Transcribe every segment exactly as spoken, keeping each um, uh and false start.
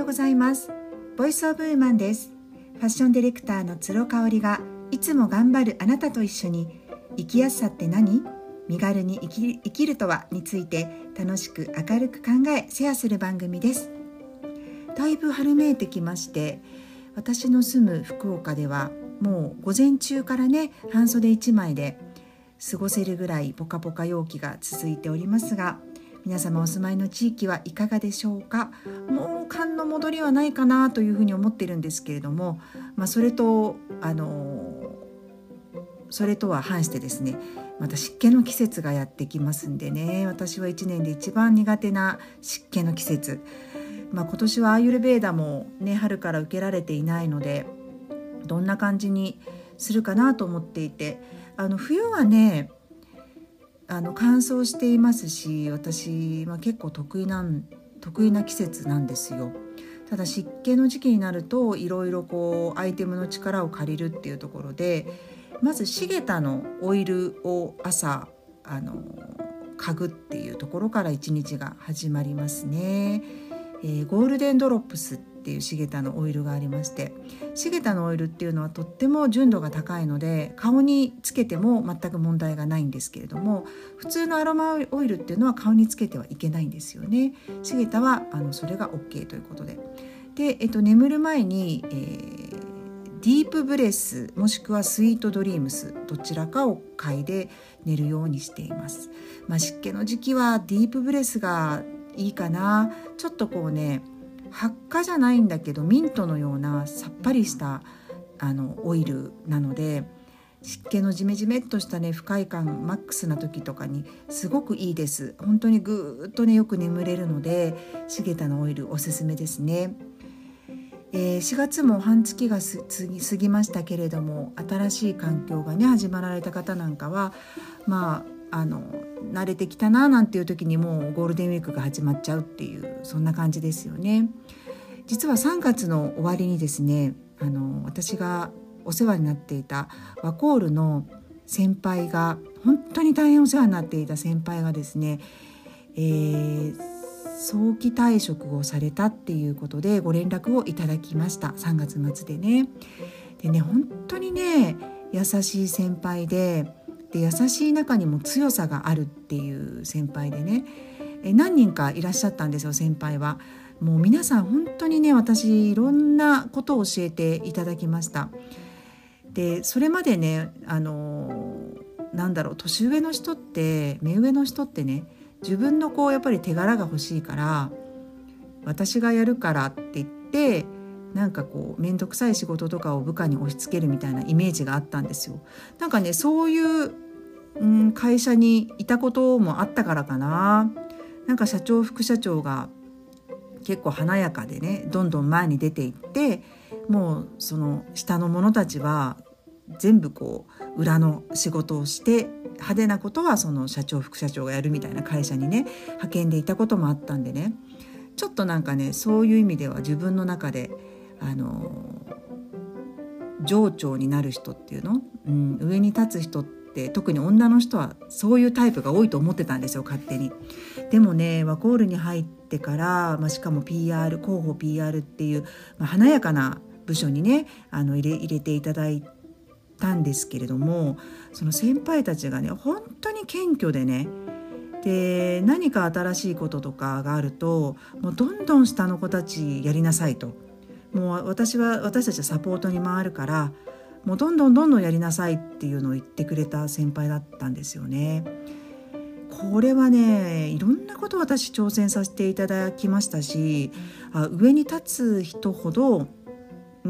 ございます。ボイスオブウーマンです。ファッションディレクターの鶴香織がいつも頑張るあなたと一緒に生きやすさって何？身軽に生き、生きるとはについて楽しく明るく考えシェアする番組です。だいぶ春めいてきまして、私の住む福岡ではもう午前中からね半袖いちまいで過ごせるぐらいポカポカ陽気が続いておりますが、皆様お住まいの地域はいかがでしょうか。もう寒の戻りはないかなというふうに思っているんですけれども、まあ、それとあのそれとは反してですね、また湿気の季節がやってきますんでね、私はいちねんで一番苦手な湿気の季節、まあ、今年はアーユルヴェーダもね春から受けられていないので、どんな感じにするかなと思っていて、あの冬はねあの乾燥していますし、私、まあ、結構得意なん得意な季節なんですよ。ただ湿気の時期になるといろいろこうアイテムの力を借りるっていうところで、まずシゲタのオイルを朝あの嗅ぐっていうところから一日が始まりますね。えー、ゴールデンドロップスっていうシゲタのオイルがありまして、シゲタのオイルっていうのはとっても純度が高いので顔につけても全く問題がないんですけれども、普通のアロマオイルっていうのは顔につけてはいけないんですよね。シゲタはあのそれが OK ということで、で、えっと、眠る前に、えー、ディープブレスもしくはスイートドリームスどちらかを嗅いで寝るようにしています。まあ、湿気の時期はディープブレスがいいかな。ちょっとこうね発火じゃないんだけどミントのようなさっぱりしたあのオイルなので、湿気のジメジメっとしたね不快感マックスな時とかにすごくいいです。本当にぐーっとねよく眠れるので、シゲタのオイルおすすめですね。えー、しがつも半月がす過ぎましたけれども、新しい環境がね始まられた方なんかはまああの慣れてきたななんていう時にもうゴールデンウィークが始まっちゃうっていう、そんな感じですよね。実はさんがつの終わりにですね、あの私がお世話になっていたワコールの先輩が、本当に大変お世話になっていた先輩がですね、えー、早期退職をされたっていうことでご連絡をいただきました。さんがつ末でね。でね、本当にね優しい先輩で、で優しい中にも強さがあるっていう先輩でね、え何人かいらっしゃったんですよ。先輩はもう皆さん本当にね、私いろんなことを教えていただきました。でそれまでねあのなんだろう年上の人って目上の人ってね、自分のこうやっぱり手柄が欲しいから私がやるからって言ってなんかこう面倒くさい仕事とかを部下に押し付けるみたいなイメージがあったんですよ。なんかねそういう、うん、会社にいたこともあったからかな。なんか社長副社長が結構華やかでねどんどん前に出ていって、もうその下の者たちは全部こう裏の仕事をして派手なことはその社長副社長がやるみたいな会社にね派遣でいたこともあったんでね、ちょっとなんかねそういう意味では自分の中であの上長になる人っていうの、うん、上に立つ人って特に女の人はそういうタイプが多いと思ってたんですよ、勝手に。でもねワコールに入ってから、まあ、しかも ピーアール 広報 ピーアール っていう、まあ、華やかな部署にねあの入れ、入れていただいたんですけれども、その先輩たちがね本当に謙虚でね、で何か新しいこととかがあるともうどんどん下の子たちやりなさいと、もう私は私たちはサポートに回るからもうどんどんどんどんやりなさいっていうのを言ってくれた先輩だったんですよね。これはねいろんなことを私挑戦させていただきましたし、あ上に立つ人ほど、うん、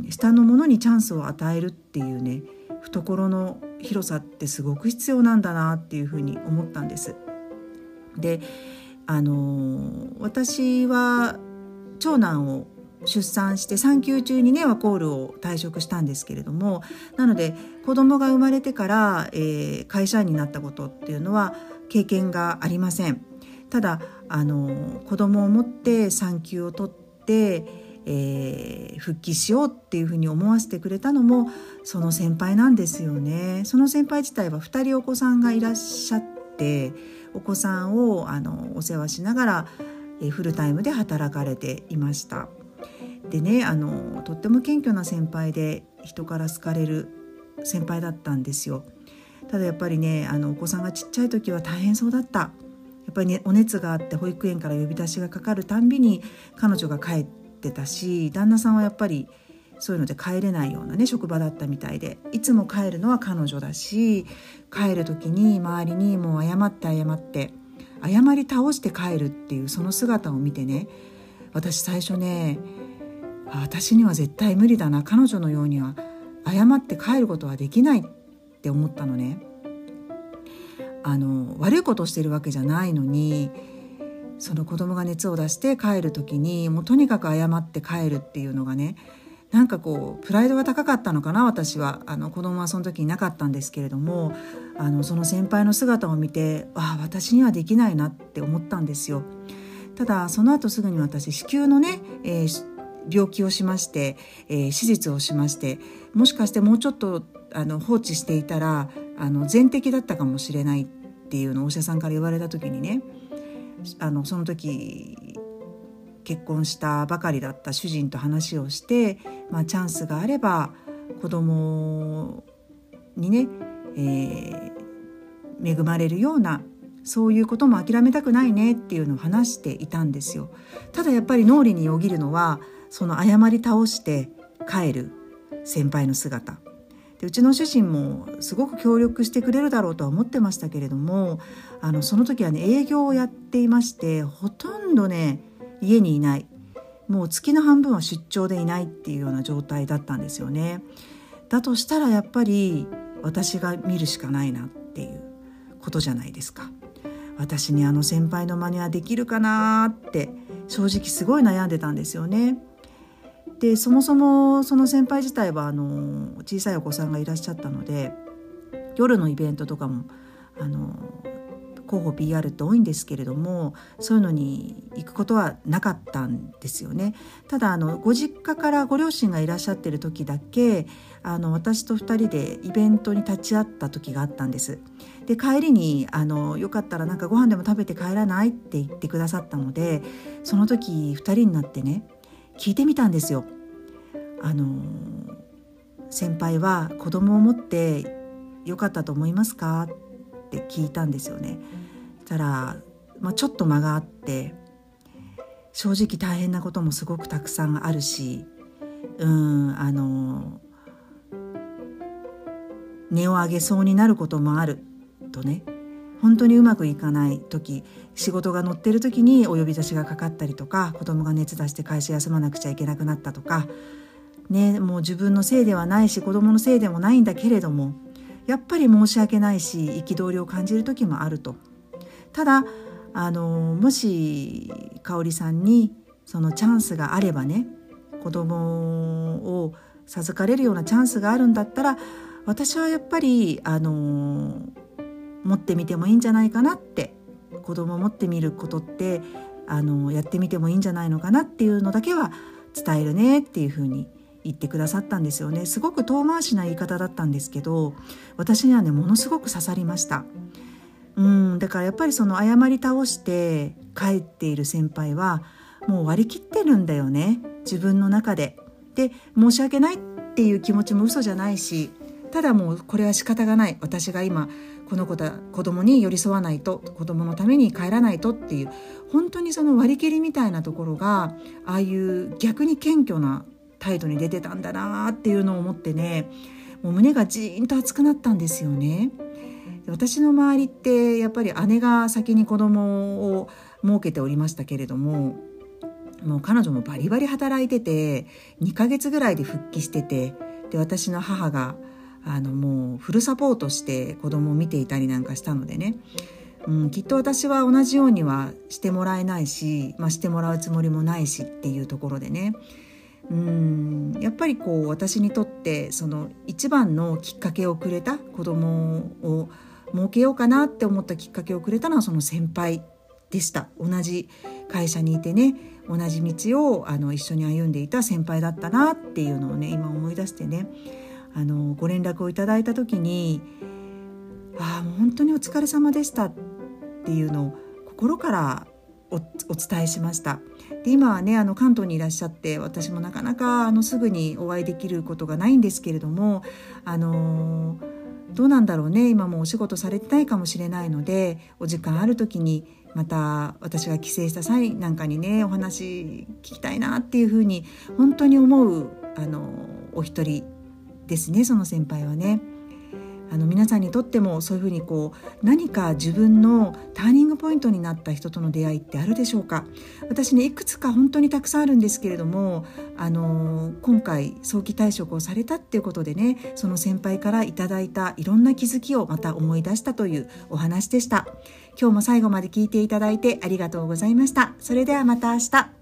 下の者にチャンスを与えるっていうね懐の広さってすごく必要なんだなっていうふうに思ったんです。であの私は長男を出産して産休中にねワコールを退職したんですけれども、なので子供が生まれてから、えー、会社員になったことっていうのは経験がありません。ただあの子供を持って産休を取って、えー、復帰しようっていうふうに思わせてくれたのもその先輩なんですよね。その先輩自体はふたりお子さんがいらっしゃって、お子さんをあのお世話しながら、えー、フルタイムで働かれていました。 でね、あのとっても謙虚な先輩で人から好かれる先輩だったんですよ。ただやっぱりね、あのお子さんがちっちゃい時は大変そうだった。やっぱりね、お熱があって保育園から呼び出しがかかるたんびに彼女が帰ってたし、旦那さんはやっぱりそういうので帰れないようなね職場だったみたいで、いつも帰るのは彼女だし、帰る時に周りにもう謝って謝って謝り倒して帰るっていうその姿を見てね、私最初ね、あ、私には絶対無理だな、彼女のようには謝って帰ることはできないって思ったのね。あの悪いことをしてるわけじゃないのに、その子供が熱を出して帰る時にもうとにかく謝って帰るっていうのがね、なんかこうプライドが高かったのかな。私はあの子供はその時になかったんですけれども、あのその先輩の姿を見て、ああ私にはできないなって思ったんですよ。ただその後すぐに私子宮のね、えー、病気をしまして、えー、手術をしまして、もしかしてもうちょっとあの放置していたらあの全摘だったかもしれないっていうのをお医者さんから言われた時にね、あのその時結婚したばかりだった主人と話をして、まあ、チャンスがあれば子供にね、えー、恵まれるようなそういうことも諦めたくないねっていうのを話していたんですよ。ただやっぱり脳裏によぎるのはその謝り倒して帰る先輩の姿で、うちの主人もすごく協力してくれるだろうとは思ってましたけれども、あのその時はね営業をやっていまして、ほとんどね家にいない、もう月の半分は出張でいないっていうような状態だったんですよね。だとしたらやっぱり私が見るしかないなっていうことじゃないですか。私にあの先輩の真似はできるかなって正直すごい悩んでたんですよね。でそもそもその先輩自体はあの小さいお子さんがいらっしゃったので、夜のイベントとかもあの広報 ピーアール って多いんですけれども、そういうのに行くことはなかったんですよね。ただあのご実家からご両親がいらっしゃってる時だけあの私とふたりでイベントに立ち会った時があったんです。で帰りにあのよかったらなんかご飯でも食べて帰らないって言ってくださったので、その時ふたりになってね聞いてみたんですよ。あの先輩は子供を持ってよかったと思いますかって聞いたんですよね。そしたら、まあ、ちょっと間があって、正直大変なこともすごくたくさんあるし、うんあの値を上げそうになることもあるとね、本当にうまくいかない時、仕事が乗ってる時にお呼び出しがかかったりとか、子供が熱出して会社休まなくちゃいけなくなったとかね、もう自分のせいではないし子供のせいでもないんだけれども、やっぱり申し訳ないし憤りを感じる時もあると。ただあのもし香織さんにそのチャンスがあればね、子供を授かれるようなチャンスがあるんだったら、私はやっぱりあの持ってみてもいいんじゃないかなって、子供を持ってみることってあのやってみてもいいんじゃないのかなっていうのだけは伝えるねっていうふうに言ってくださったんですよね。すごく遠回しな言い方だったんですけど、私にはねものすごく刺さりました。うんだからやっぱりその謝り倒して帰っている先輩はもう割り切ってるんだよね、自分の中で。で申し訳ないっていう気持ちも嘘じゃないし、ただもうこれは仕方がない、私が今この子だ子供に寄り添わないと、子供のために帰らないとっていう、本当にその割り切りみたいなところがああいう逆に謙虚な態度に出てたんだなっていうのを思ってね、もう胸がジーンと熱くなったんですよね。私の周りってやっぱり姉が先に子供を設けておりましたけれども、もう彼女もバリバリ働いててにかげつぐらいで復帰してて、で私の母があのもうフルサポートして子供を見ていたりなんかしたのでね、うん、きっと私は同じようにはしてもらえないし、まあ、してもらうつもりもないしっていうところでね、うんやっぱりこう私にとってその一番のきっかけをくれた、子供を設けようかなって思ったきっかけをくれたのはその先輩でした。同じ会社にいてね、同じ道をあの一緒に歩んでいた先輩だったなっていうのをね今思い出してね、あのご連絡をいただいた時に、ああもう本当にお疲れ様でしたっていうのを心からお, お伝えしました。で今はねあの関東にいらっしゃって、私もなかなかあのすぐにお会いできることがないんですけれども、あのどうなんだろうね、今もお仕事されてないかもしれないので、お時間ある時にまた私が帰省した際なんかにねお話聞きたいなっていうふうに本当に思うあのお一人ですね、その先輩はね。あの皆さんにとってもそういうふうにこう何か自分のターニングポイントになった人との出会いってあるでしょうか。私ねいくつか本当にたくさんあるんですけれども、あの今回早期退職をされたっていうことでね、その先輩からいただいたいろんな気づきをまた思い出したというお話でした。今日も最後まで聞いていただいてありがとうございました。それではまた明日。